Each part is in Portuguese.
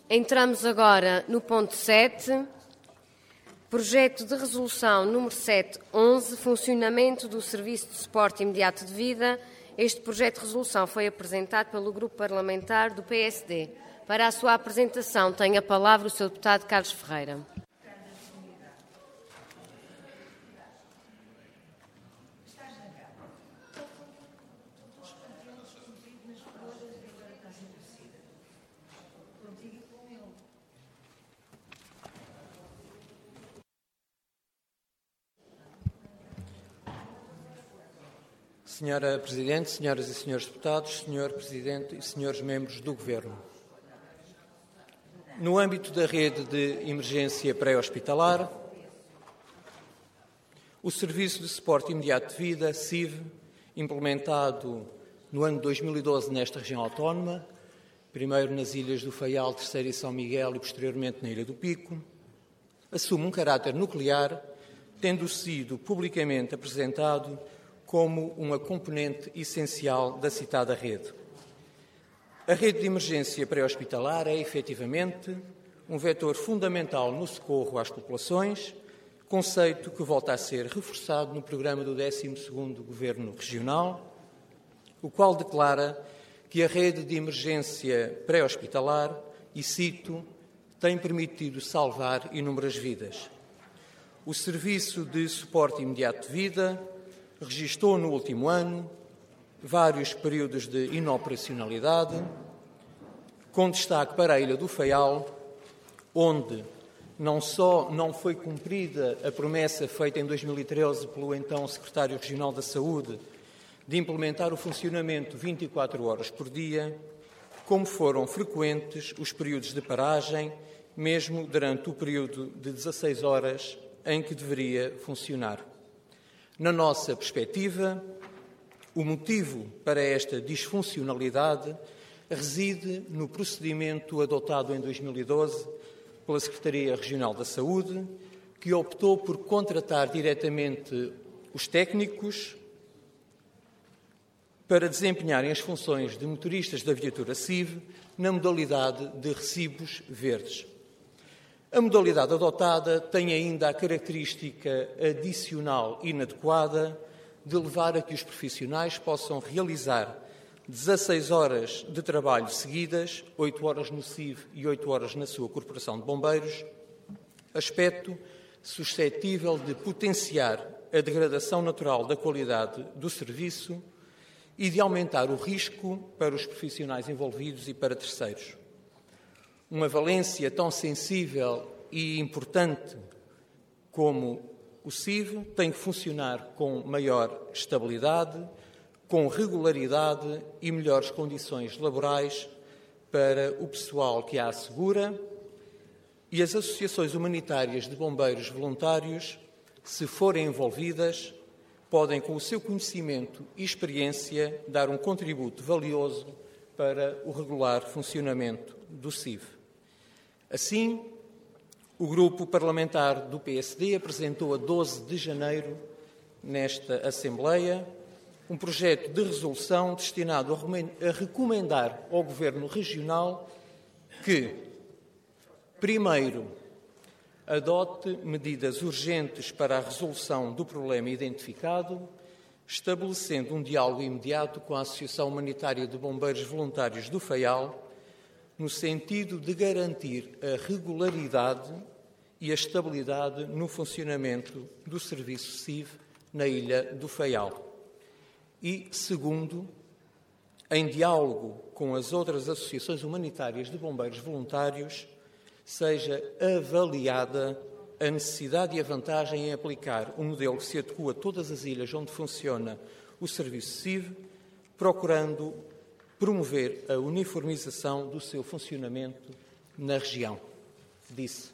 Entramos agora no ponto 7, projeto de resolução número 711, funcionamento do Serviço de Suporte Imediato de Vida. Este projeto de resolução foi apresentado pelo Grupo Parlamentar do PSD. Para a sua apresentação, tem a palavra o Sr. Deputado Carlos Ferreira. Senhora Presidente, senhoras e senhores deputados, Senhor Presidente e senhores membros do Governo. No âmbito da rede de emergência pré-hospitalar, o Serviço de Suporte Imediato de Vida, SIV, implementado no ano de 2012 nesta região autónoma, primeiro nas Ilhas do Faial, Terceira e São Miguel e posteriormente na Ilha do Pico, assume um caráter nuclear, tendo sido publicamente apresentado como uma componente essencial da citada rede. A rede de emergência pré-hospitalar é, efetivamente, um vetor fundamental no socorro às populações, conceito que volta a ser reforçado no programa do 12º Governo Regional, o qual declara que a rede de emergência pré-hospitalar, e cito, tem permitido salvar inúmeras vidas. O Serviço de Suporte Imediato de Vida registou no último ano vários períodos de inoperacionalidade, com destaque para a Ilha do Faial, onde não só não foi cumprida a promessa feita em 2013 pelo então Secretário Regional da Saúde de implementar o funcionamento 24 horas por dia, como foram frequentes os períodos de paragem, mesmo durante o período de 16 horas em que deveria funcionar. Na nossa perspectiva, o motivo para esta disfuncionalidade reside no procedimento adotado em 2012 pela Secretaria Regional da Saúde, que optou por contratar diretamente os técnicos para desempenharem as funções de motoristas da viatura SIV na modalidade de recibos verdes. A modalidade adotada tem ainda a característica adicional inadequada de levar a que os profissionais possam realizar 16 horas de trabalho seguidas, 8 horas no SIV e 8 horas na sua Corporação de Bombeiros, aspecto suscetível de potenciar a degradação natural da qualidade do serviço e de aumentar o risco para os profissionais envolvidos e para terceiros. Uma valência tão sensível e importante como o SIV tem que funcionar com maior estabilidade, com regularidade e melhores condições laborais para o pessoal que a assegura, e as associações humanitárias de bombeiros voluntários, se forem envolvidas, podem, com o seu conhecimento e experiência, dar um contributo valioso para o regular funcionamento do SIV. Assim, o Grupo Parlamentar do PSD apresentou a 12 de janeiro, nesta Assembleia, um projeto de resolução destinado a recomendar ao Governo Regional que, primeiro, adote medidas urgentes para a resolução do problema identificado, estabelecendo um diálogo imediato com a Associação Humanitária de Bombeiros Voluntários do Faial, no sentido de garantir a regularidade e a estabilidade no funcionamento do serviço SIV na Ilha do Faial. E, segundo, em diálogo com as outras associações humanitárias de bombeiros voluntários, seja avaliada a necessidade e a vantagem em aplicar um modelo que se adequa a todas as ilhas onde funciona o serviço SIV, procurando promover a uniformização do seu funcionamento na região. Disse.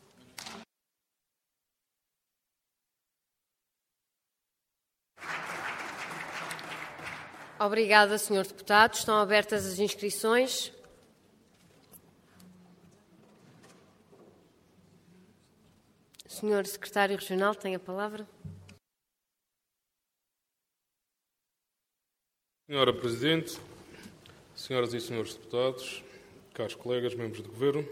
Obrigada, Sr. Deputado. Estão abertas as inscrições. Sr. Secretário Regional, tem a palavra. Senhora Presidente, senhoras e senhores deputados, caros colegas, membros do Governo.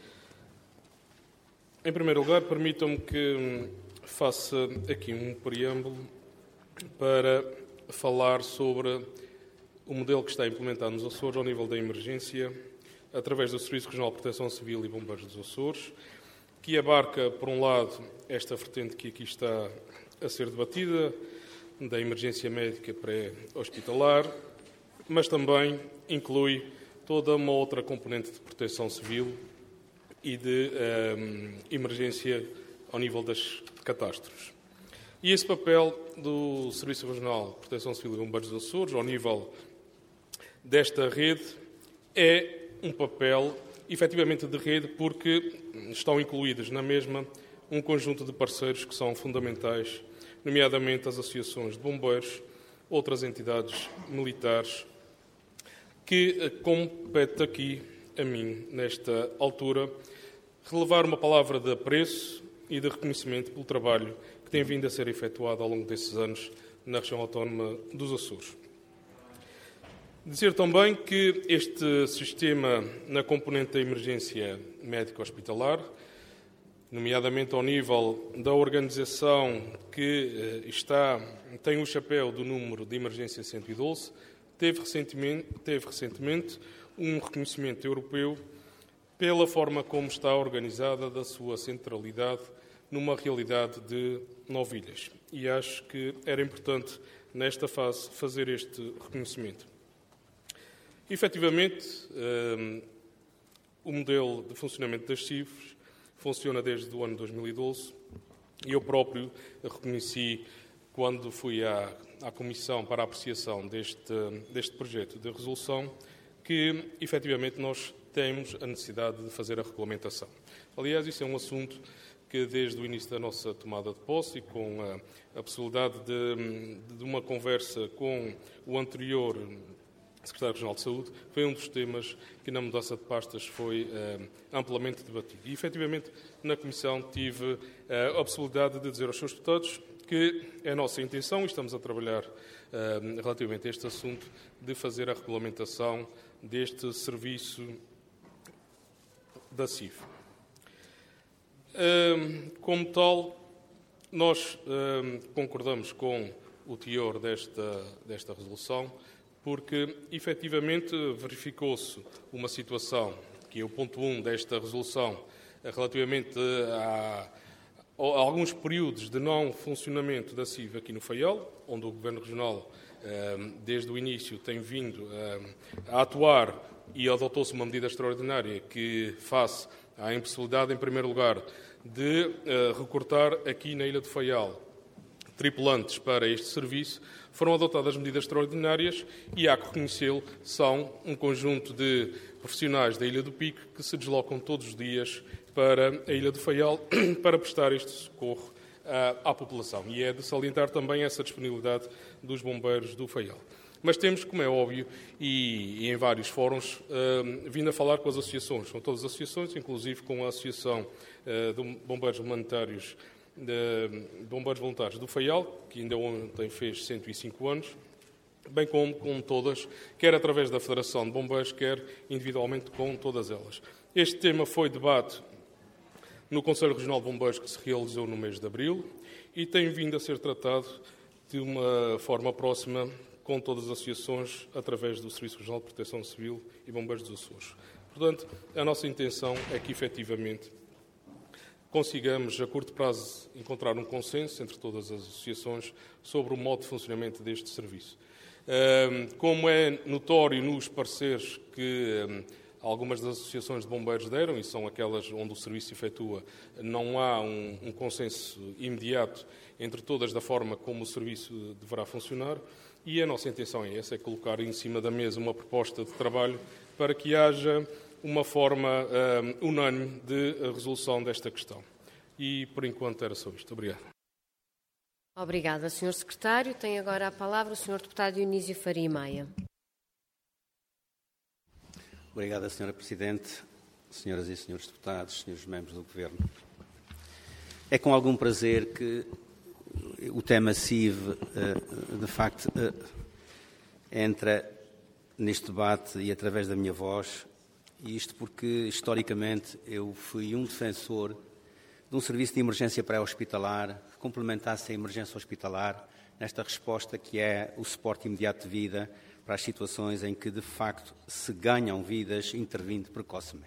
Em primeiro lugar, permitam-me que faça aqui um preâmbulo para falar sobre o modelo que está implementado nos Açores ao nível da emergência, através do Serviço Regional de Proteção Civil e Bombeiros dos Açores, que abarca, por um lado, esta vertente que aqui está a ser debatida, da emergência médica pré-hospitalar, mas também inclui toda uma outra componente de proteção civil e de emergência ao nível das catástrofes. E esse papel do Serviço Regional de Proteção Civil e Bombeiros dos Açores, ao nível desta rede, é um papel efetivamente de rede, porque estão incluídos na mesma um conjunto de parceiros que são fundamentais, nomeadamente as associações de bombeiros, outras entidades militares, que compete aqui a mim, nesta altura, relevar uma palavra de apreço e de reconhecimento pelo trabalho que tem vindo a ser efetuado ao longo desses anos na região autónoma dos Açores. Dizer também que este sistema, na componente da emergência médico-hospitalar, nomeadamente ao nível da organização que tem o chapéu do número de emergência 112, teve recentemente um reconhecimento europeu pela forma como está organizada, da sua centralidade numa realidade de 9 ilhas. E acho que era importante, nesta fase, fazer este reconhecimento. Efetivamente, o modelo de funcionamento das CIVs funciona desde o ano 2012 e eu próprio reconheci, quando fui à Comissão para a apreciação deste projeto de resolução, que efetivamente nós temos a necessidade de fazer a regulamentação. Aliás, isso é um assunto que desde o início da nossa tomada de posse e com a possibilidade de uma conversa com o anterior Secretário Regional de Saúde, foi um dos temas que na mudança de pastas foi amplamente debatido. E, efetivamente, na Comissão tive a possibilidade de dizer aos seus deputados que é a nossa intenção, e estamos a trabalhar relativamente a este assunto, de fazer a regulamentação deste serviço da CIV. Como tal, nós concordamos com o teor desta resolução, porque, efetivamente, verificou-se uma situação, que é o ponto 1 desta resolução, relativamente a alguns períodos de não funcionamento da CIV aqui no Faial, onde o Governo Regional, desde o início, tem vindo a atuar e adotou-se uma medida extraordinária que, face à impossibilidade, em primeiro lugar, de recortar aqui na Ilha do Faial tripulantes para este serviço, foram adotadas medidas extraordinárias e, há que reconhecê-lo, são um conjunto de profissionais da Ilha do Pico que se deslocam todos os dias para a Ilha do Faial para prestar este socorro à população. E é de salientar também essa disponibilidade dos bombeiros do Faial. Mas temos, como é óbvio, e em vários fóruns, vindo a falar com as associações. São todas as associações, inclusive com a Associação de Bombeiros Humanitários de Bombeiros Voluntários do Faial, que ainda ontem fez 105 anos, bem como com todas, quer através da Federação de Bombeiros, quer individualmente com todas elas. Este tema foi debate no Conselho Regional de Bombeiros, que se realizou no mês de abril, e tem vindo a ser tratado de uma forma próxima com todas as associações, através do Serviço Regional de Proteção Civil e Bombeiros dos Açores. Portanto, a nossa intenção é que, efetivamente, consigamos, a curto prazo, encontrar um consenso entre todas as associações sobre o modo de funcionamento deste serviço. Como é notório nos pareceres que algumas das associações de bombeiros deram, e são aquelas onde o serviço efetua, não há um consenso imediato entre todas da forma como o serviço deverá funcionar, e a nossa intenção é essa, é colocar em cima da mesa uma proposta de trabalho para que haja uma forma unânime de resolução desta questão. E, por enquanto, era só isto. Obrigado. Obrigada, Sr. Secretário. Tem agora a palavra o Sr. Deputado Dionísio Faria Maia. Obrigada, Sra. Presidente, senhoras e senhores deputados, senhores membros do Governo. É com algum prazer que o tema CIV, de facto, entra neste debate e, através da minha voz E isto porque, historicamente, eu fui um defensor de um serviço de emergência pré-hospitalar que complementasse a emergência hospitalar nesta resposta que é o suporte imediato de vida para as situações em que, de facto, se ganham vidas intervindo precocemente.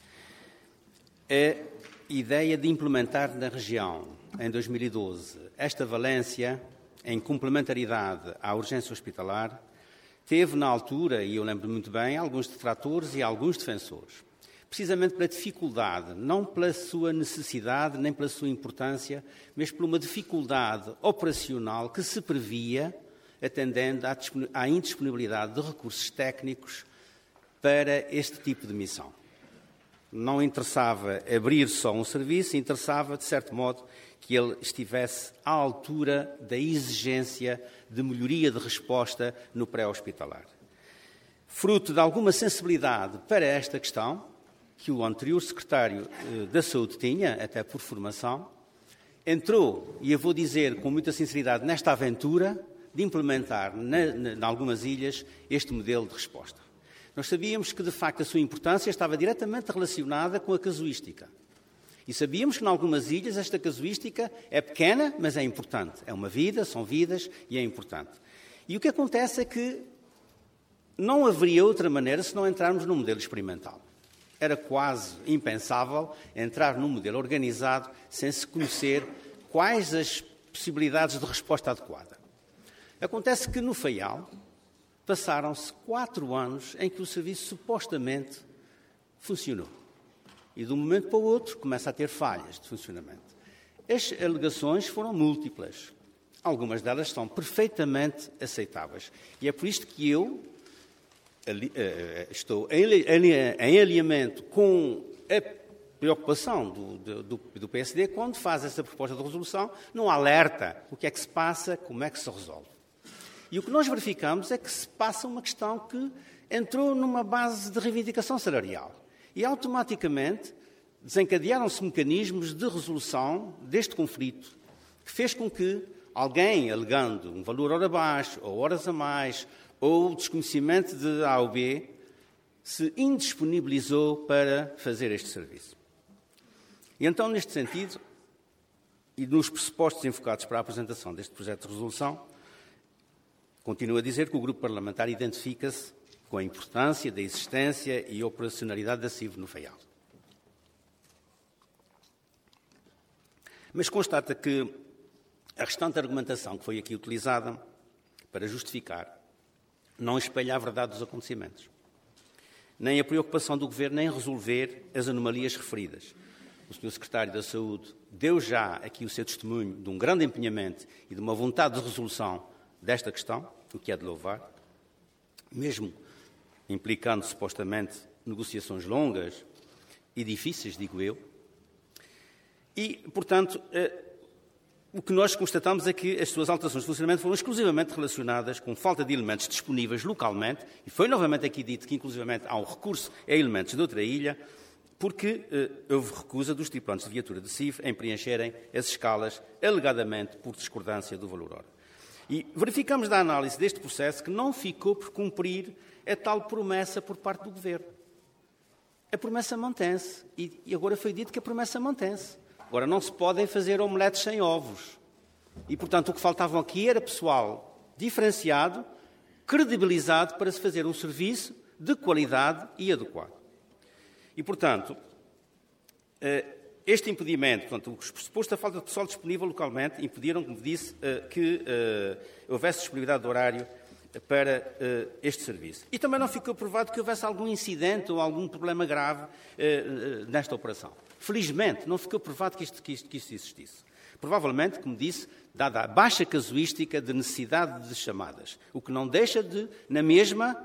A ideia de implementar na região, em 2012, esta valência em complementaridade à urgência hospitalar, teve na altura, e eu lembro muito bem, alguns detratores e alguns defensores, precisamente pela dificuldade, não pela sua necessidade nem pela sua importância, mas por uma dificuldade operacional que se previa, atendendo à indisponibilidade de recursos técnicos para este tipo de missão. Não interessava abrir só um serviço, interessava, de certo modo, que ele estivesse à altura da exigência de melhoria de resposta no pré-hospitalar. Fruto de alguma sensibilidade para esta questão, que o anterior secretário da Saúde tinha, até por formação, entrou, e eu vou dizer com muita sinceridade, nesta aventura de implementar, em algumas ilhas, este modelo de resposta. Nós sabíamos que, de facto, a sua importância estava diretamente relacionada com a casuística. E sabíamos que, em algumas ilhas, esta casuística é pequena, mas é importante. É uma vida, são vidas e é importante. E o que acontece é que não haveria outra maneira se não entrarmos num modelo experimental. Era quase impensável entrar num modelo organizado sem se conhecer quais as possibilidades de resposta adequada. Acontece que no Faial passaram-se 4 anos em que o serviço supostamente funcionou. E de um momento para o outro começa a ter falhas de funcionamento. As alegações foram múltiplas. Algumas delas são perfeitamente aceitáveis. E é por isto que eu estou em alinhamento com a preocupação do PSD quando faz essa proposta de resolução, não alerta o que é que se passa, como é que se resolve. E o que nós verificamos é que se passa uma questão que entrou numa base de reivindicação salarial. E automaticamente desencadearam-se mecanismos de resolução deste conflito, que fez com que alguém, alegando um valor hora abaixo, ou horas a mais, ou desconhecimento de A ou B, se indisponibilizou para fazer este serviço. E então, neste sentido, e nos pressupostos enfocados para a apresentação deste projeto de resolução, continuo a dizer que o Grupo Parlamentar identifica-se com a importância da existência e operacionalidade da CIV no Faial. Mas constata que a restante argumentação que foi aqui utilizada para justificar não espelha a verdade dos acontecimentos, nem a preocupação do Governo em resolver as anomalias referidas. O Sr. Secretário da Saúde deu já aqui o seu testemunho de um grande empenhamento e de uma vontade de resolução desta questão, o que é de louvar, mesmo implicando supostamente negociações longas e difíceis, digo eu. E, portanto, o que nós constatamos é que as suas alterações de funcionamento foram exclusivamente relacionadas com falta de elementos disponíveis localmente, e foi novamente aqui dito que, inclusivamente, há um recurso a elementos de outra ilha, porque houve recusa dos tripulantes de viatura de CIV em preencherem as escalas, alegadamente por discordância do valor hora. E verificamos da análise deste processo que não ficou por cumprir a tal promessa por parte do Governo. A promessa mantém-se, e agora foi dito que a promessa mantém-se. Agora, não se podem fazer omeletes sem ovos. E, portanto, o que faltavam aqui era pessoal diferenciado, credibilizado para se fazer um serviço de qualidade e adequado. E, portanto, este impedimento, portanto, os pressupostos da falta de pessoal disponível localmente impediram, como disse, que houvesse disponibilidade de horário para este serviço. E também não ficou provado que houvesse algum incidente ou algum problema grave nesta operação. Felizmente, não ficou provado que isto existisse. Provavelmente, como disse, dada a baixa casuística de necessidade de chamadas, o que não deixa de, na mesma,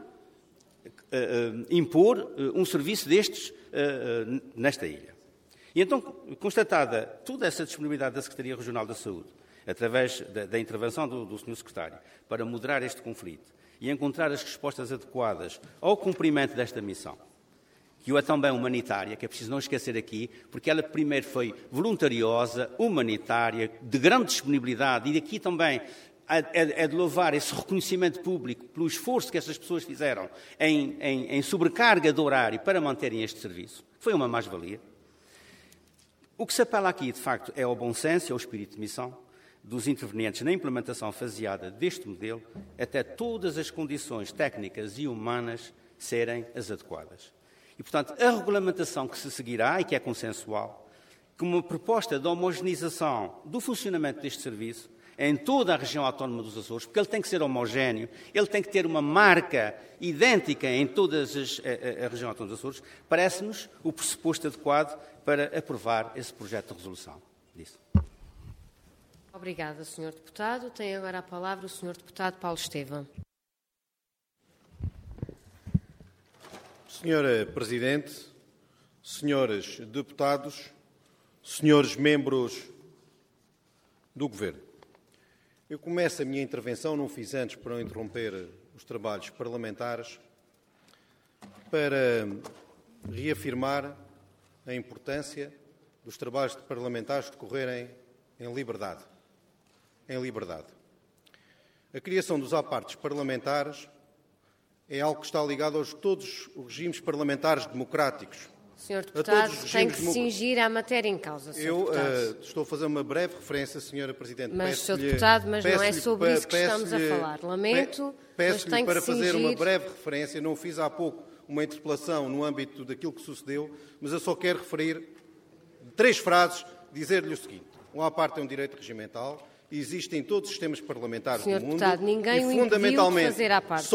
impor um serviço destes nesta ilha. E então, constatada toda essa disponibilidade da Secretaria Regional da Saúde, através da intervenção do Sr. Secretário, para moderar este conflito e encontrar as respostas adequadas ao cumprimento desta missão, que é também humanitária, que é preciso não esquecer aqui, porque ela primeiro foi voluntariosa, humanitária, de grande disponibilidade, e aqui também é de louvar esse reconhecimento público pelo esforço que essas pessoas fizeram em sobrecarga de horário para manterem este serviço. Foi uma mais-valia. O que se apela aqui, de facto, é ao bom senso e ao espírito de missão dos intervenientes na implementação faseada deste modelo, até todas as condições técnicas e humanas serem as adequadas. E, portanto, a regulamentação que se seguirá, e que é consensual, como uma proposta de homogeneização do funcionamento deste serviço em toda a região autónoma dos Açores, porque ele tem que ser homogéneo, ele tem que ter uma marca idêntica em toda a região autónoma dos Açores, parece-nos o pressuposto adequado para aprovar esse projeto de resolução. Disso. Obrigada, Sr. Deputado. Tem agora a palavra o Sr. Deputado Paulo Estevão. Senhora Presidente, senhores deputados, senhores membros do Governo, eu começo a minha intervenção, não fiz antes para não interromper os trabalhos parlamentares, para reafirmar a importância dos trabalhos parlamentares decorrerem em liberdade. Em liberdade. A criação dos apartes parlamentares é algo que está ligado a todos os regimes parlamentares democráticos. Sr. Deputado, tem que se cingir à matéria em causa, Sr. Deputado. Estou a fazer uma breve referência, Sra. Presidente. Mas, Sr. Deputado, mas não é sobre isso que estamos a falar. Lamento, mas tem que para se cingir... fazer uma breve referência, não fiz há pouco uma interpelação no âmbito daquilo que sucedeu, mas eu só quero referir 3 frases, dizer-lhe o seguinte. Uma parte é um direito regimental, existe em todos os sistemas parlamentares Sr. do mundo. Deputado, ninguém e, o impediu de fundamentalmente, fazer à parte.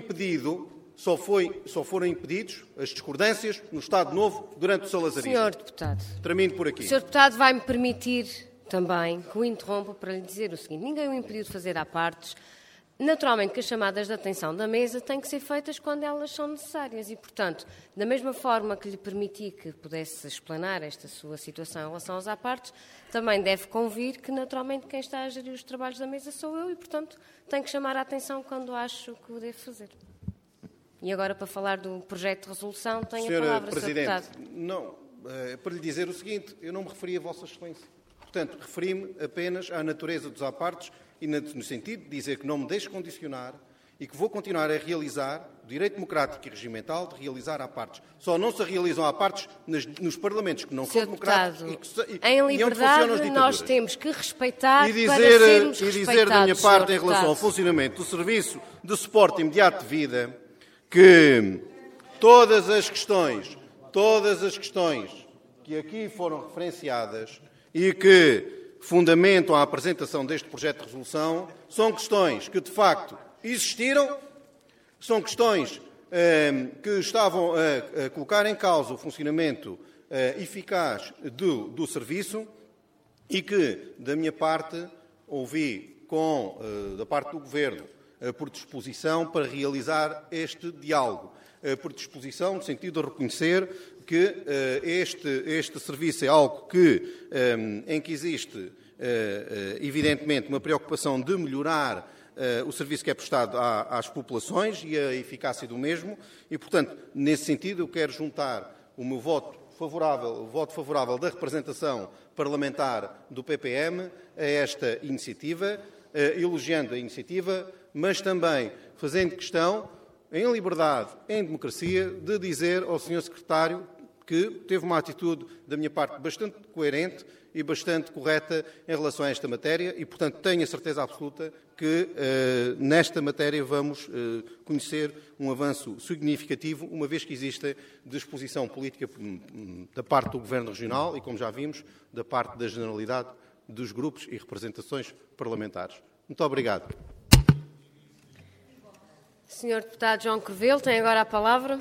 Só foram impedidos as discordâncias no Estado Novo durante o salazarismo. Sr. Deputado. Termino por aqui. O Sr. Deputado vai-me permitir também que o interrompa para lhe dizer o seguinte. Ninguém o impediu de fazer à partes. Naturalmente que as chamadas de atenção da mesa têm que ser feitas quando elas são necessárias e, portanto, da mesma forma que lhe permiti que pudesse explanar esta sua situação em relação aos apartes, também deve convir que, naturalmente, quem está a gerir os trabalhos da mesa sou eu e, portanto, tenho que chamar a atenção quando acho que o devo fazer. E agora, para falar do projeto de resolução, tenho a palavra, Sr. Deputado. Não, para lhe dizer o seguinte, eu não me referi a Vossa Excelência. Portanto, referi-me apenas à natureza dos apartes e no sentido de dizer que não me deixe condicionar e que vou continuar a realizar o direito democrático e regimental de realizar apartes. Só não se realizam apartes nos parlamentos que não são democráticos em liberdade nós temos que respeitar e dizer, para sermos respeitados. E dizer da minha parte, em relação ao funcionamento do serviço de suporte imediato de vida, que todas as questões que aqui foram referenciadas e que fundamentam a apresentação deste projeto de resolução são questões que, de facto, existiram, são questões que estavam a colocar em causa o funcionamento eficaz do serviço e que, da minha parte, ouvi da parte do Governo por disposição para realizar este diálogo, por disposição no sentido de reconhecer que este serviço é algo em que existe, evidentemente, uma preocupação de melhorar o serviço que é prestado às populações e a eficácia do mesmo e, portanto, nesse sentido, eu quero juntar o meu voto favorável da representação parlamentar do PPM a esta iniciativa, elogiando a iniciativa, mas também fazendo questão, em liberdade, em democracia, de dizer ao Sr. Secretário que teve uma atitude, da minha parte, bastante coerente e bastante correta em relação a esta matéria e, portanto, tenho a certeza absoluta que nesta matéria vamos conhecer um avanço significativo, uma vez que existe disposição política da parte do Governo Regional e, como já vimos, da parte da generalidade dos grupos e representações parlamentares. Muito obrigado. Sr. Deputado João Covelo, tem agora a palavra.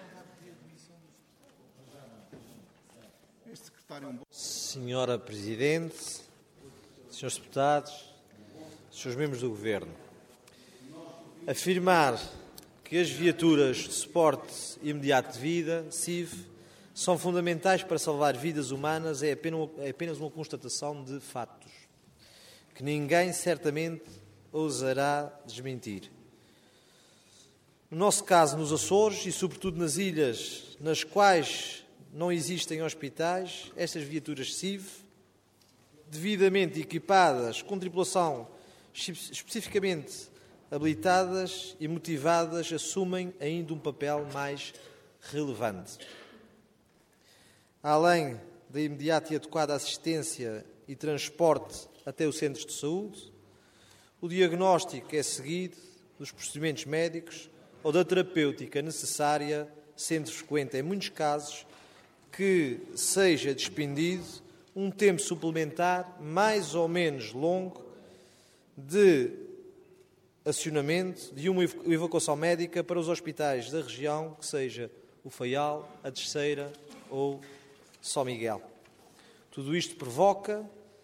Senhora Presidente, Senhores Deputados, Senhores Membros do Governo, afirmar que as viaturas de suporte imediato de vida, SIV, são fundamentais para salvar vidas humanas é apenas uma constatação de fatos, que ninguém certamente ousará desmentir. No nosso caso, nos Açores e, sobretudo, nas ilhas nas quais não existem hospitais, estas viaturas SIV, devidamente equipadas com tripulação especificamente habilitadas e motivadas, assumem ainda um papel mais relevante. Além da imediata e adequada assistência e transporte até os centros de saúde, o diagnóstico é seguido dos procedimentos médicos ou da terapêutica necessária, sendo frequente, em muitos casos, que seja despendido um tempo suplementar mais ou menos longo de acionamento de uma evacuação médica para os hospitais da região, que seja o Faial, a Terceira ou São Miguel. Tudo isto provoca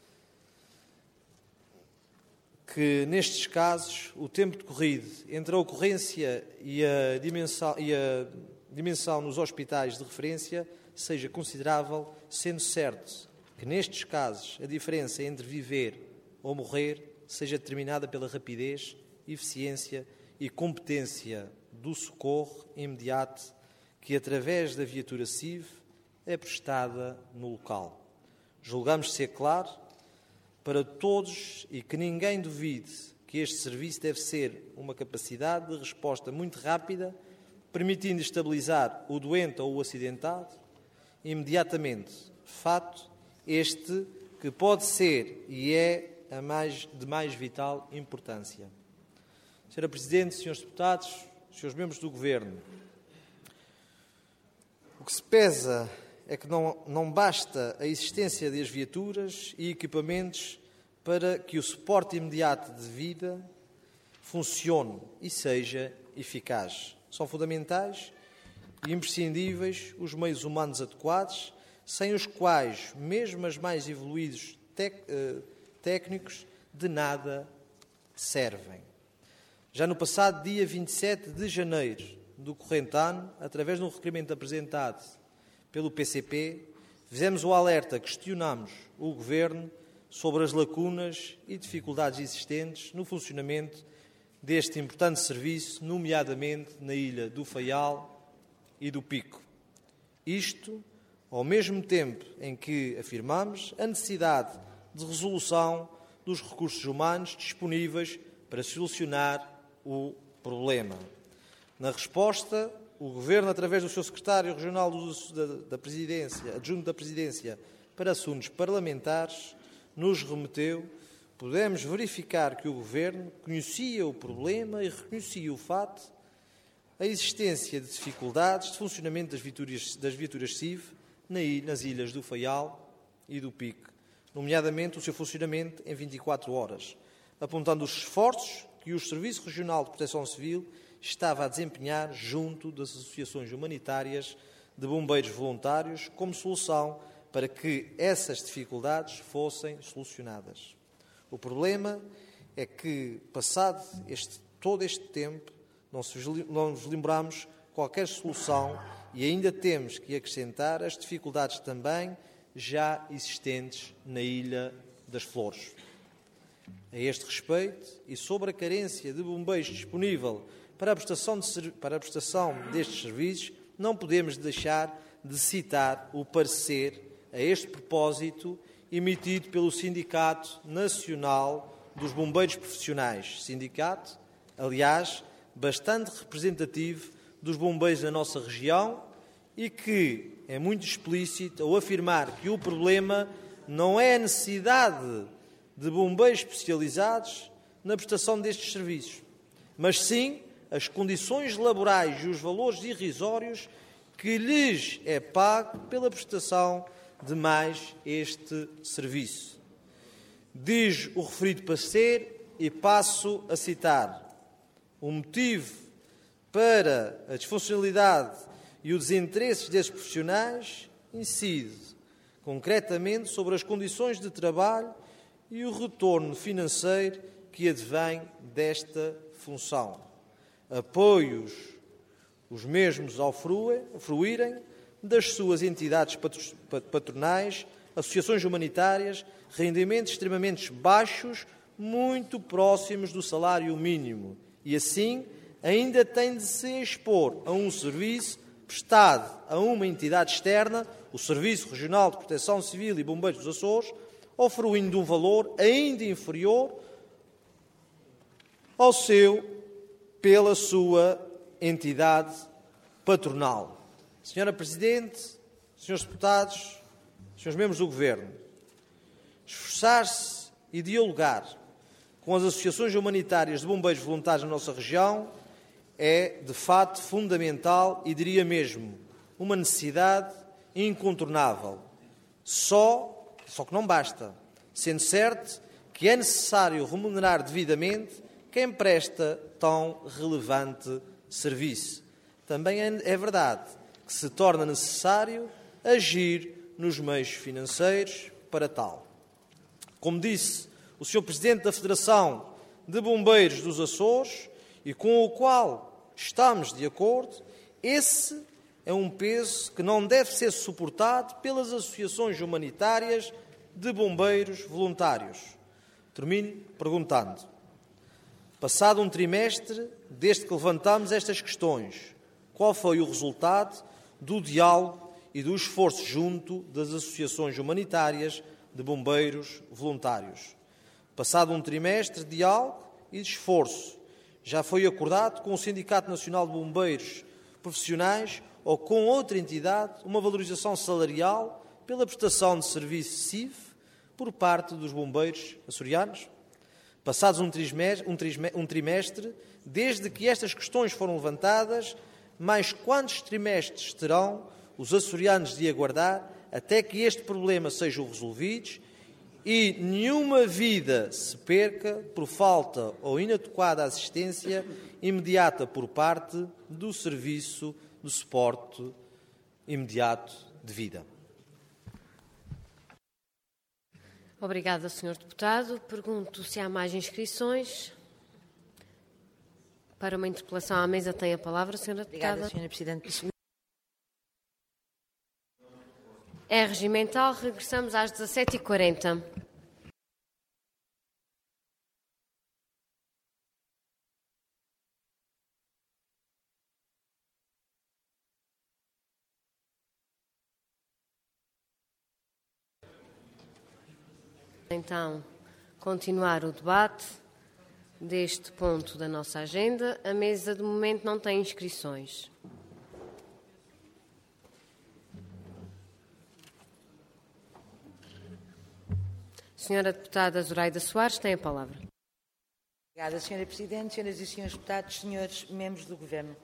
que, nestes casos, o tempo decorrido entre a ocorrência e a dimensão nos hospitais de referência seja considerável, sendo certo que, nestes casos, a diferença entre viver ou morrer seja determinada pela rapidez, eficiência e competência do socorro imediato que, através da viatura CIV, é prestada no local. Julgamos ser claro para todos e que ninguém duvide que este serviço deve ser uma capacidade de resposta muito rápida, permitindo estabilizar o doente ou o acidentado imediatamente. Fato este que pode ser e é de mais vital importância. Sra. Presidente, Srs. Deputados, Srs. Membros do Governo, o que se pesa é que não basta a existência das viaturas e equipamentos para que o suporte imediato de vida funcione e seja eficaz. São fundamentais e imprescindíveis os meios humanos adequados, sem os quais, mesmo os mais evoluídos técnicos, de nada servem. Já no passado dia 27 de janeiro do corrente ano, através de um requerimento apresentado pelo PCP, fizemos o alerta, questionámos o Governo sobre as lacunas e dificuldades existentes no funcionamento deste importante serviço, nomeadamente na ilha do Faial e do Pico. Isto, ao mesmo tempo em que afirmamos a necessidade de resolução dos recursos humanos disponíveis para solucionar o problema. Na resposta, o Governo, através do seu Secretário Regional da Presidência, adjunto da Presidência para Assuntos Parlamentares, nos remeteu. Podemos verificar que o Governo conhecia o problema e reconhecia o fato, a existência de dificuldades de funcionamento das viaturas CIV nas ilhas do Faial e do Pico, nomeadamente o seu funcionamento em 24 horas, apontando os esforços que o Serviço Regional de Proteção Civil estava a desempenhar junto das associações humanitárias de bombeiros voluntários como solução para que essas dificuldades fossem solucionadas. O problema é que, passado todo este tempo, não nos lembramos qualquer solução e ainda temos que acrescentar as dificuldades também já existentes na Ilha das Flores. A este respeito, e sobre a carência de bombeiros disponível para a prestação destes serviços, não podemos deixar de citar o parecer a este propósito emitido pelo Sindicato Nacional dos Bombeiros Profissionais, sindicato, aliás, bastante representativo dos bombeiros da nossa região e que é muito explícito ao afirmar que o problema não é a necessidade de bombeiros especializados na prestação destes serviços, mas sim as condições laborais e os valores irrisórios que lhes é pago pela prestação de mais este serviço. Diz o referido parecer, e passo a citar: o motivo para a disfuncionalidade e o desinteresse desses profissionais incide concretamente sobre as condições de trabalho e o retorno financeiro que advém desta função. Apoios os mesmos ao fruírem das suas entidades patronais, associações humanitárias, rendimentos extremamente baixos, muito próximos do salário mínimo, e assim ainda têm de se expor a um serviço prestado a uma entidade externa, o Serviço Regional de Proteção Civil e Bombeiros dos Açores, usufruindo de um valor ainda inferior ou seu pela sua entidade patronal. Senhora Presidente, senhores deputados, senhores membros do Governo, esforçar-se e dialogar com as associações humanitárias de bombeiros voluntários na nossa região é, de facto, fundamental e, diria mesmo, uma necessidade incontornável. Só que não basta, sendo certo que é necessário remunerar devidamente quem presta tão relevante serviço. Também é verdade que se torna necessário agir nos meios financeiros para tal. Como disse o Sr. Presidente da Federação de Bombeiros dos Açores, e com o qual estamos de acordo, esse é um peso que não deve ser suportado pelas associações humanitárias de bombeiros voluntários. Termino perguntando: passado um trimestre desde que levantamos estas questões, qual foi o resultado do diálogo e do esforço junto das associações humanitárias de bombeiros voluntários? Passado um trimestre de diálogo e de esforço, já foi acordado com o Sindicato Nacional de Bombeiros Profissionais ou com outra entidade uma valorização salarial pela prestação de serviço CIV por parte dos bombeiros açorianos? Passados um trimestre, desde que estas questões foram levantadas, mais quantos trimestres terão os açorianos de aguardar até que este problema seja resolvido e nenhuma vida se perca por falta ou inadequada assistência imediata por parte do Serviço de Suporte Imediato de Vida? Obrigada, Sr. Deputado. Pergunto se há mais inscrições. Para uma interpelação à mesa tem a palavra, Sra. Deputada. Obrigada, Sra. Presidente. É regimental. Regressamos às 17h40. Então, continuar o debate deste ponto da nossa agenda. A mesa, de momento, não tem inscrições. Senhora Deputada Zoraida Soares tem a palavra. Obrigada, Sra. Presidente, Senhoras e Senhores Deputados, Senhores Membros do Governo.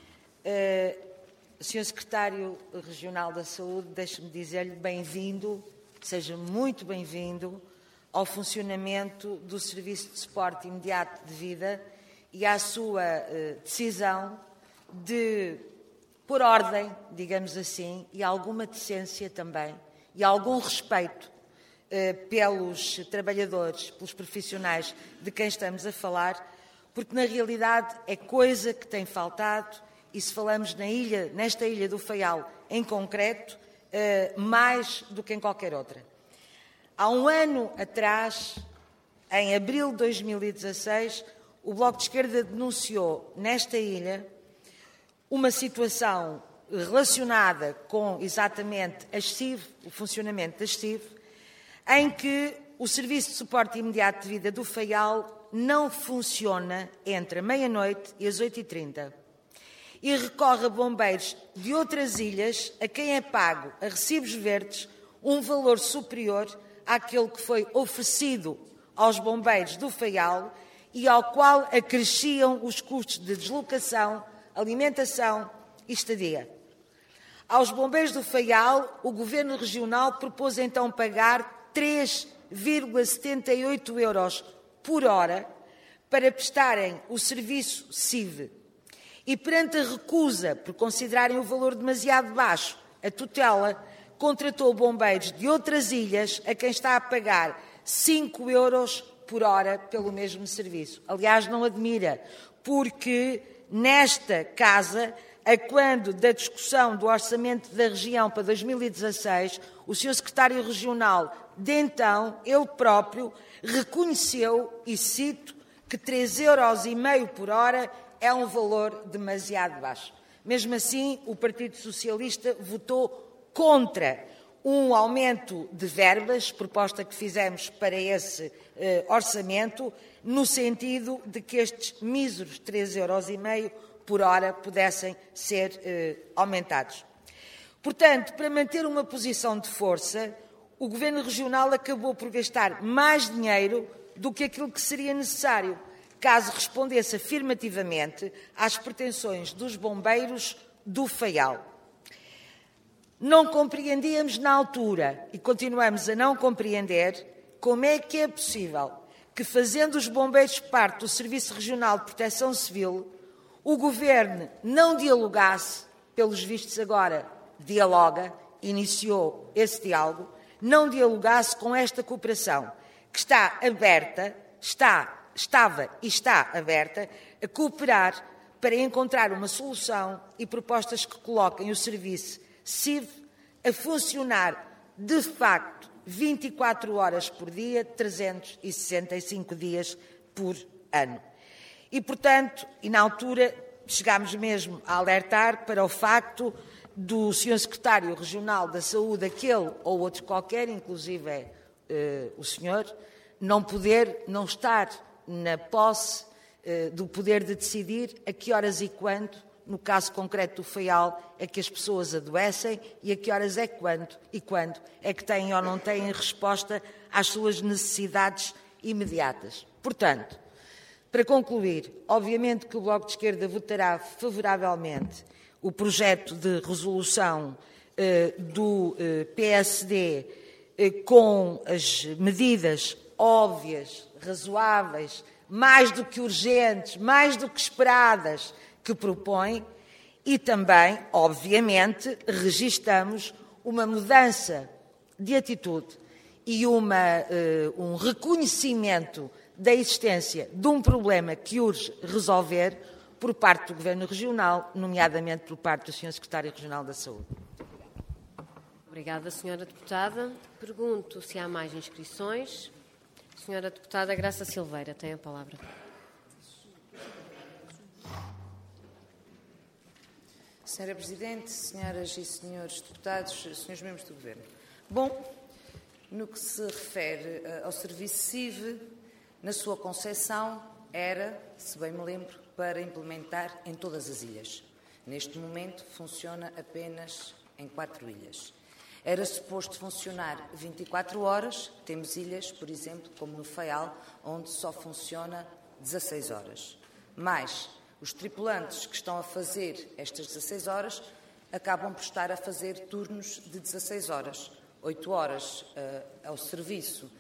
Sr. Secretário Regional da Saúde, deixe-me dizer-lhe bem-vindo, seja muito bem-vindo ao funcionamento do Serviço de Suporte Imediato de Vida e à sua decisão de pôr ordem, digamos assim, e alguma decência também, e algum respeito pelos trabalhadores, pelos profissionais de quem estamos a falar, porque na realidade é coisa que tem faltado e se falamos nesta ilha do Faial em concreto, mais do que em qualquer outra. Há um ano atrás, em abril de 2016, o Bloco de Esquerda denunciou nesta ilha uma situação relacionada com exatamente as CIV, o funcionamento das CIV, em que o Serviço de Suporte Imediato de Vida do Faial não funciona entre a meia-noite e as 8h30 e recorre a bombeiros de outras ilhas a quem é pago a recibos verdes um valor superior àquele que foi oferecido aos bombeiros do Faial e ao qual acresciam os custos de deslocação, alimentação e estadia. Aos bombeiros do Faial, o Governo Regional propôs então pagar 3,78 euros por hora para prestarem o serviço CIV. E perante a recusa, por considerarem o valor demasiado baixo, a tutela contratou bombeiros de outras ilhas a quem está a pagar 5 euros por hora pelo mesmo serviço. Aliás, não admira, porque nesta casa, a quando da discussão do orçamento da região para 2016, o Sr. Secretário Regional de então, ele próprio, reconheceu, e cito, que 3,5 euros por hora é um valor demasiado baixo. Mesmo assim, o Partido Socialista votou contra um aumento de verbas, proposta que fizemos para esse orçamento, no sentido de que estes míseros 3,5 € por hora pudessem ser aumentados. Portanto, para manter uma posição de força, o Governo Regional acabou por gastar mais dinheiro do que aquilo que seria necessário, caso respondesse afirmativamente às pretensões dos bombeiros do Faial. Não compreendíamos na altura, e continuamos a não compreender, como é que é possível que, fazendo os bombeiros parte do Serviço Regional de Proteção Civil, o Governo não dialogasse, pelos vistos agora dialoga, iniciou esse diálogo, não dialogasse com esta cooperação, que está aberta, estava e está aberta a cooperar para encontrar uma solução e propostas que coloquem o serviço CIV a funcionar de facto 24 horas por dia, 365 dias por ano. E, portanto, e na altura chegámos mesmo a alertar para o facto do Sr. Secretário Regional da Saúde, aquele ou outro qualquer, inclusive o senhor, não estar na posse do poder de decidir a que horas e quando, no caso concreto do Faial, é que as pessoas adoecem e a que horas é quando é que têm ou não têm resposta às suas necessidades imediatas. Portanto, para concluir, obviamente que o Bloco de Esquerda votará favoravelmente o projeto de resolução do PSD com as medidas óbvias, razoáveis, mais do que urgentes, mais do que esperadas, que propõe, e também, obviamente, registamos uma mudança de atitude e um reconhecimento da existência de um problema que urge resolver por parte do Governo Regional, nomeadamente por parte do Sr. Secretário Regional da Saúde. Obrigada, Sra. Deputada. Pergunto se há mais inscrições. Sra. Deputada Graça Silveira tem a palavra. Sra. Presidente, senhoras e senhores deputados, senhores membros do Governo. Bom, no que se refere ao Serviço CIV, na sua concepção era, se bem me lembro, para implementar em todas as ilhas. Neste momento funciona apenas em 4 ilhas. Era suposto funcionar 24 horas, temos ilhas, por exemplo, como no Faial, onde só funciona 16 horas. Mas os tripulantes que estão a fazer estas 16 horas acabam por estar a fazer turnos de 16 horas. 8 horas ao serviço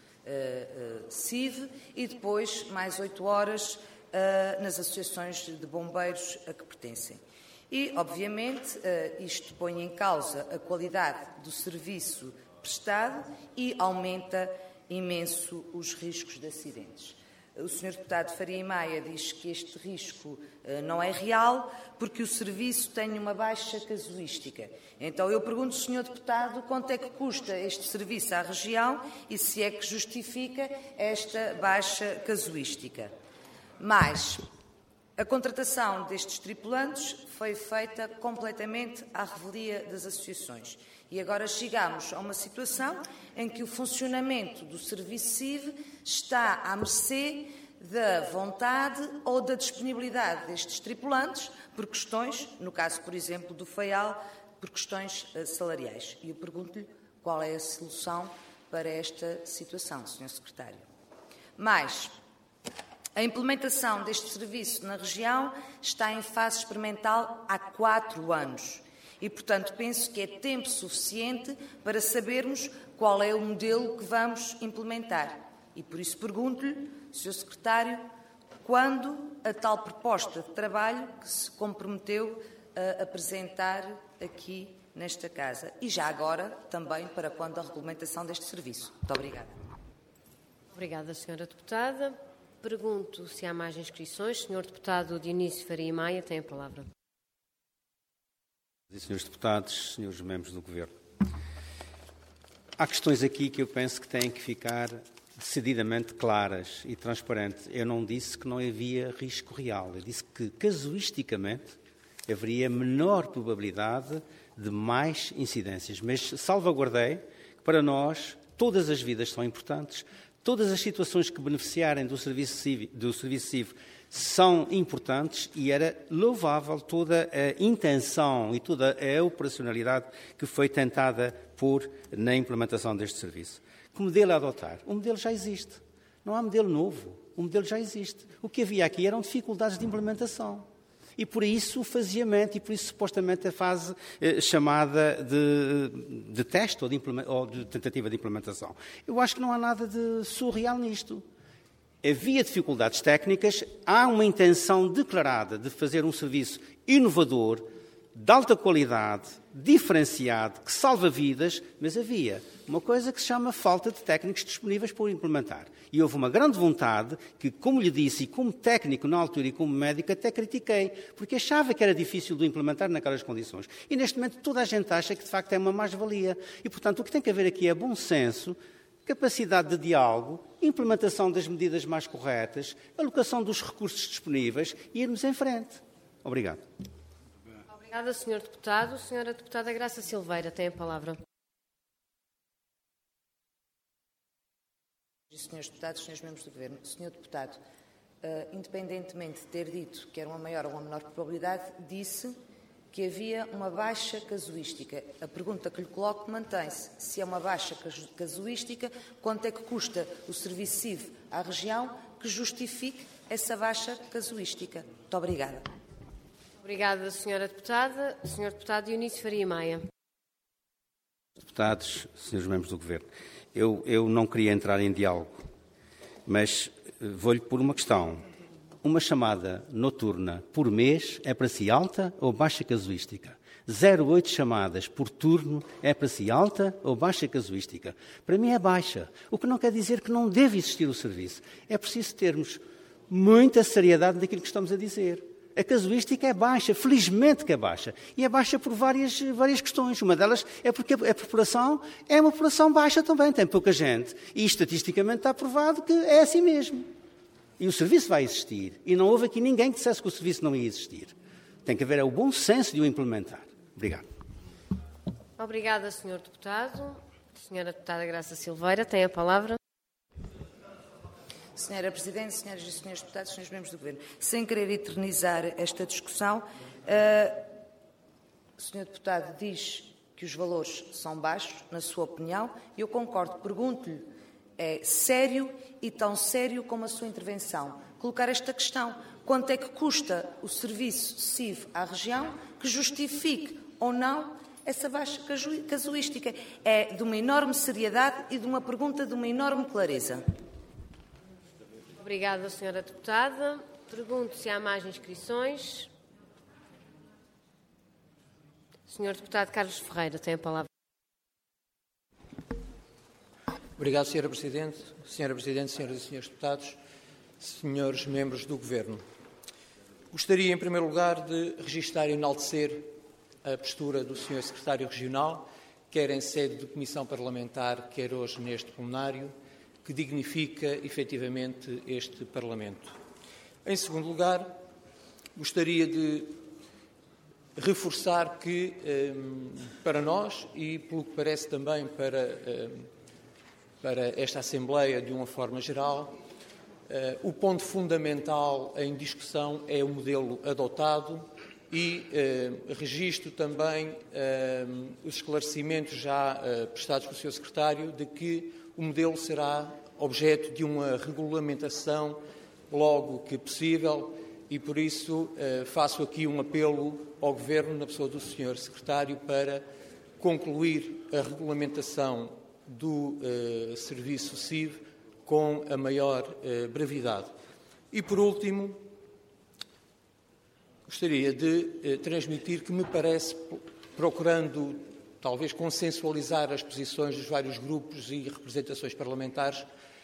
CIV e depois mais 8 horas nas associações de bombeiros a que pertencem. E, obviamente, isto põe em causa a qualidade do serviço prestado e aumenta imenso os riscos de acidentes. O Sr. Deputado Faria Maia diz que este risco não é real porque o serviço tem uma baixa casuística. Então, eu pergunto ao Sr. Deputado quanto é que custa este serviço à região e se é que justifica esta baixa casuística. Mas a contratação destes tripulantes foi feita completamente à revelia das associações. E agora chegamos a uma situação em que o funcionamento do Serviço CIV está à mercê da vontade ou da disponibilidade destes tripulantes por questões, no caso, por exemplo, do Faial, por questões salariais. E eu pergunto-lhe qual é a solução para esta situação, Sr. Secretário. Mas a implementação deste serviço na região está em fase experimental há 4 anos e, portanto, penso que é tempo suficiente para sabermos qual é o modelo que vamos implementar. E, por isso, pergunto-lhe, Sr. Secretário, quando a tal proposta de trabalho que se comprometeu a apresentar aqui nesta Casa e, já agora, também para quando a regulamentação deste serviço. Muito obrigada. Obrigada, Sra. Deputada. Pergunto se há mais inscrições. Sr. Deputado Dionísio Faria Maia tem a palavra. Senhores deputados, senhores membros do Governo, há questões aqui que eu penso que têm que ficar decididamente claras e transparentes. Eu não disse que não havia risco real. Eu disse que, casuisticamente, haveria menor probabilidade de mais incidências, mas salvaguardei que para nós todas as vidas são importantes, todas as situações que beneficiarem do serviço civil são importantes e era louvável toda a intenção e toda a operacionalidade que foi tentada pôr na implementação deste serviço. Que modelo adotar? O modelo já existe. Não há modelo novo. O modelo já existe. O que havia aqui eram dificuldades de implementação. E por isso, faziamento, e por isso, supostamente, a fase chamada de teste ou de tentativa de implementação. Eu acho que não há nada de surreal nisto. Havia dificuldades técnicas, há uma intenção declarada de fazer um serviço inovador, de alta qualidade, diferenciado, que salva vidas, mas havia uma coisa que se chama falta de técnicos disponíveis para o implementar. E houve uma grande vontade que, como lhe disse, e como técnico na altura e como médico, até critiquei, porque achava que era difícil de implementar naquelas condições. E neste momento toda a gente acha que de facto é uma mais-valia. E portanto o que tem que haver aqui é bom senso, capacidade de diálogo, implementação das medidas mais corretas, alocação dos recursos disponíveis e irmos em frente. Obrigado. Obrigada, Sr. Deputado. Sra. Deputada Graça Silveira tem a palavra. Senhores Deputados, Senhores Membros do Governo, Sr. Deputado, independentemente de ter dito que era uma maior ou uma menor probabilidade, disse que havia uma baixa casuística. A pergunta que lhe coloco mantém-se. Se é uma baixa casuística, quanto é que custa o serviço CIV à região que justifique essa baixa casuística? Muito obrigada. Obrigada, Sra. Deputada. Sr. Deputado Dionísio Faria Maia. Deputados, Srs. Membros do Governo, eu não queria entrar em diálogo, mas vou-lhe pôr uma questão. Uma chamada noturna por mês é para si alta ou baixa casuística? 0,8 chamadas por turno é para si alta ou baixa casuística? Para mim é baixa, o que não quer dizer que não deve existir o serviço. É preciso termos muita seriedade naquilo que estamos a dizer. A casuística é baixa, felizmente que é baixa. E é baixa por várias questões. Uma delas é porque a população é uma população baixa também, tem pouca gente. E estatisticamente está provado que é assim mesmo. E o serviço vai existir. E não houve aqui ninguém que dissesse que o serviço não ia existir. Tem que haver o bom senso de o implementar. Obrigado. Obrigada, Sr. Deputado. Sra. Deputada Graça Silveira tem a palavra. Senhora Presidente, Senhoras e Senhores Deputados, Senhores Membros do Governo, sem querer eternizar esta discussão, o Sr. Deputado diz que os valores são baixos, na sua opinião, e eu concordo. Pergunto-lhe, é sério e tão sério como a sua intervenção, colocar esta questão: quanto é que custa o serviço CIV à região que justifique ou não essa baixa casuística? É de uma enorme seriedade e de uma pergunta de uma enorme clareza. Obrigada, Sra. Deputada. Pergunto se há mais inscrições. Sr. Deputado Carlos Ferreira tem a palavra. Obrigado, Sra. Presidente. Sra. Presidente, Senhoras e Senhores Deputados, Senhores Membros do Governo. Gostaria, em primeiro lugar, de registar e enaltecer a postura do Sr. Secretário Regional, quer em sede de Comissão Parlamentar, quer hoje neste plenário, que dignifica efetivamente este Parlamento. Em segundo lugar, gostaria de reforçar que, para nós e, pelo que parece também para esta Assembleia de uma forma geral, o ponto fundamental em discussão é o modelo adotado e registro também os esclarecimentos já prestados pelo Sr. Secretário de que o modelo será objeto de uma regulamentação logo que possível e, por isso, faço aqui um apelo ao Governo, na pessoa do Sr. Secretário, para concluir a regulamentação do serviço CIV com a maior brevidade. E, por último, gostaria de transmitir que me parece, procurando talvez consensualizar as posições dos vários grupos e representações parlamentares,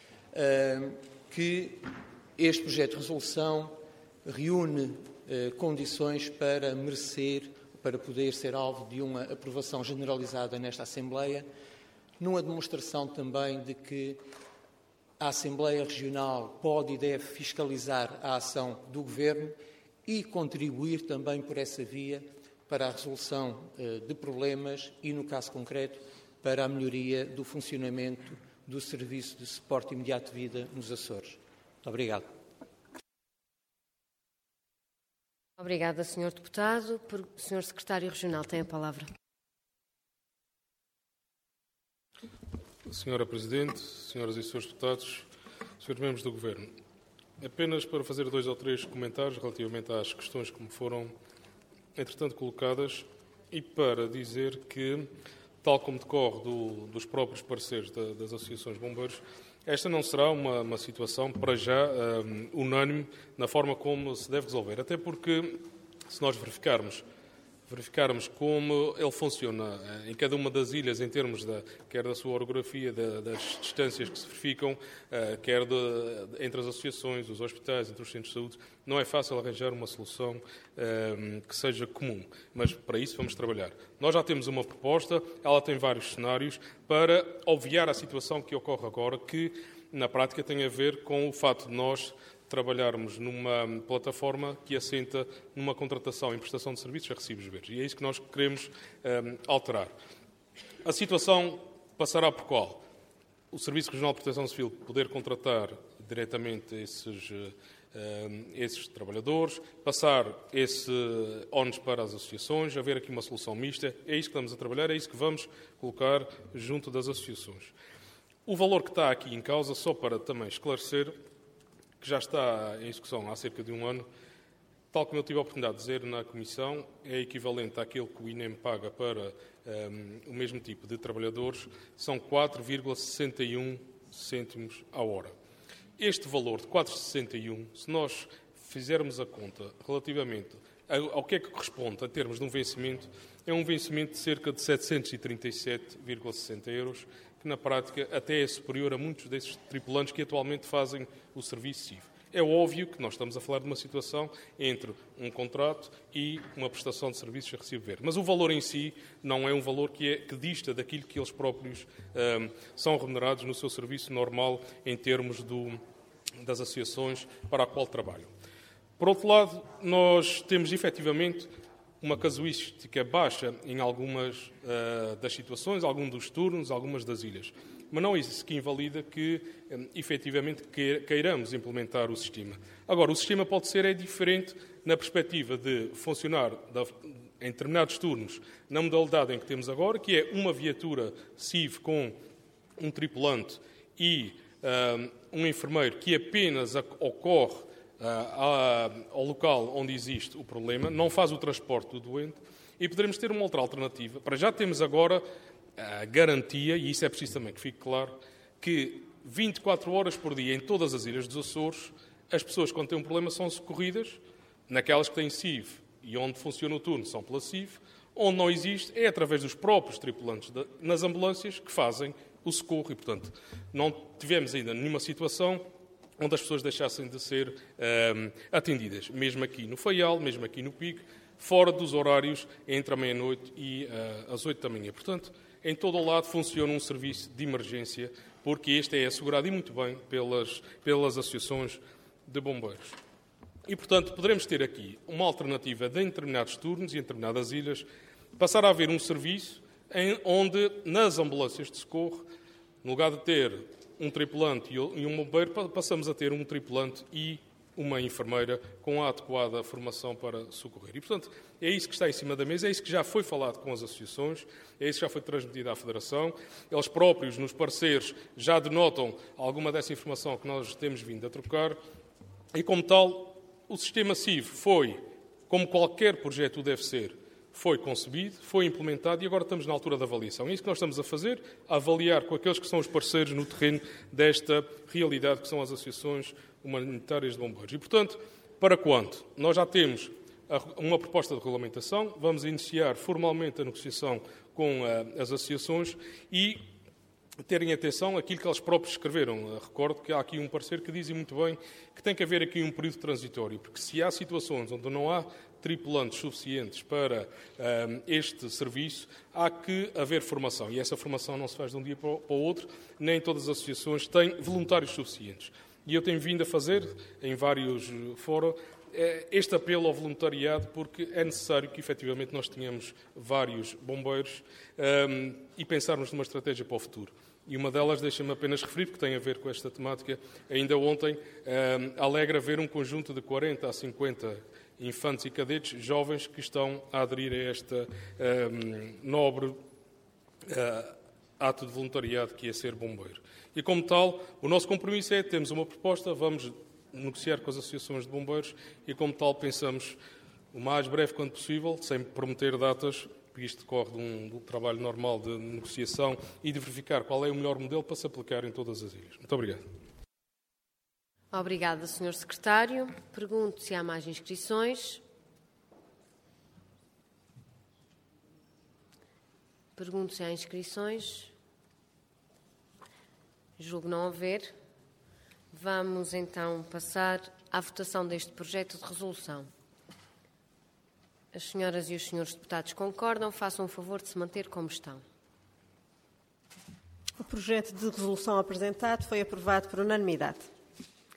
que este projeto de resolução reúne condições para merecer, para poder ser alvo de uma aprovação generalizada nesta Assembleia, numa demonstração também de que a Assembleia Regional pode e deve fiscalizar a ação do Governo e contribuir também por essa via para a resolução de problemas e, no caso concreto, para a melhoria do funcionamento do Serviço de Suporte Imediato de Vida nos Açores. Muito obrigado. Obrigada, Sr. Deputado. O Sr. Secretário Regional tem a palavra. Senhora Presidente, Senhoras e Senhores Deputados, Senhores Membros do Governo, apenas para fazer 2 ou 3 comentários relativamente às questões que me foram, entretanto, colocadas e para dizer que, tal como decorre dos próprios pareceres das associações de bombeiros, esta não será uma situação, para já, unânime na forma como se deve resolver. Até porque, se nós verificarmos como ele funciona em cada uma das ilhas, em termos quer da sua orografia, das distâncias que se verificam, quer entre as associações, os hospitais, entre os centros de saúde, não é fácil arranjar uma solução que seja comum. Mas para isso vamos trabalhar. Nós já temos uma proposta, ela tem vários cenários, para obviar a situação que ocorre agora, que na prática tem a ver com o facto de nós trabalharmos numa plataforma que assenta numa contratação em prestação de serviços a recibos verdes. E é isso que nós queremos alterar. A situação passará por qual? O Serviço Regional de Proteção Civil poder contratar diretamente esses trabalhadores, passar esse ónus para as associações, haver aqui uma solução mista. É isso que estamos a trabalhar, é isso que vamos colocar junto das associações. O valor que está aqui em causa, só para também esclarecer, que já está em execução há cerca de 1 ano, tal como eu tive a oportunidade de dizer na Comissão, é equivalente àquele que o INEM paga para o mesmo tipo de trabalhadores, são 4,61 cêntimos à hora. Este valor de 4,61, se nós fizermos a conta relativamente ao que é que corresponde a termos de um vencimento, é um vencimento de cerca de 737,60 euros, que na prática até é superior a muitos desses tripulantes que atualmente fazem o serviço CIV. É óbvio que nós estamos a falar de uma situação entre um contrato e uma prestação de serviços a recibo verde. Mas o valor em si não é um valor que dista daquilo que eles próprios são remunerados no seu serviço normal em termos das associações para a qual trabalham. Por outro lado, nós temos efetivamente uma casuística baixa em algumas das situações, alguns dos turnos, algumas das ilhas. Mas não é isso que invalida que, efetivamente, queiramos implementar o sistema. Agora, o sistema pode ser diferente na perspectiva de funcionar em determinados turnos na modalidade em que temos agora, que é uma viatura CIV com um tripulante e um enfermeiro que apenas ocorre ao local onde existe o problema, não faz o transporte do doente, e poderemos ter uma outra alternativa. Para já temos agora a garantia, e isso é preciso também que fique claro, que 24 horas por dia em todas as ilhas dos Açores, as pessoas quando têm um problema são socorridas, naquelas que têm CIV e onde funciona o turno são pela CIV, onde não existe é através dos próprios tripulantes nas ambulâncias que fazem o socorro e, portanto, não tivemos ainda nenhuma situação onde as pessoas deixassem de ser atendidas, mesmo aqui no Faial, mesmo aqui no Pico, fora dos horários entre a meia-noite e as 8 da manhã. Portanto, em todo o lado funciona um serviço de emergência, porque este é assegurado e muito bem pelas associações de bombeiros. E, portanto, poderemos ter aqui uma alternativa de, em determinados turnos e em determinadas ilhas, passar a haver um serviço onde, nas ambulâncias de socorro, no lugar de ter um tripulante e um bombeiro, passamos a ter um tripulante e uma enfermeira com a adequada formação para socorrer. E, portanto, é isso que está em cima da mesa, é isso que já foi falado com as associações, é isso que já foi transmitido à Federação. Eles próprios, nos pareceres, já denotam alguma dessa informação que nós temos vindo a trocar. E, como tal, o sistema CIV foi, como qualquer projeto deve ser, foi concebido, foi implementado e agora estamos na altura da avaliação. É isso que nós estamos a fazer, a avaliar com aqueles que são os parceiros no terreno desta realidade que são as associações humanitárias de bombeiros. E, portanto, para quando? Nós já temos uma proposta de regulamentação, vamos iniciar formalmente a negociação com as associações e terem atenção àquilo que eles próprios escreveram. Recordo que há aqui um parecer que diz muito bem que tem que haver aqui um período transitório, porque se há situações onde não há tripulantes suficientes para este serviço, há que haver formação. E essa formação não se faz de um dia para o outro, nem todas as associações têm voluntários suficientes. E eu tenho vindo a fazer, em vários fóruns, este apelo ao voluntariado, porque é necessário que, efetivamente, nós tenhamos vários bombeiros e pensarmos numa estratégia para o futuro. E uma delas, deixa-me apenas referir, porque tem a ver com esta temática, ainda ontem alegra ver um conjunto de 40 a 50 infantes e cadetes jovens que estão a aderir a esta nobre ato de voluntariado que é ser bombeiro. E, como tal, o nosso compromisso é, temos uma proposta, vamos negociar com as associações de bombeiros e, como tal, pensamos o mais breve quanto possível, sem prometer datas, porque isto decorre de um trabalho normal de negociação e de verificar qual é o melhor modelo para se aplicar em todas as ilhas. Muito obrigado. Obrigada, Sr. Secretário. Pergunto se há mais inscrições. Pergunto se há inscrições. Julgo não haver. Vamos então passar à votação deste projeto de resolução. As senhoras e os senhores deputados concordam, façam o favor de se manter como estão. O projeto de resolução apresentado foi aprovado por unanimidade.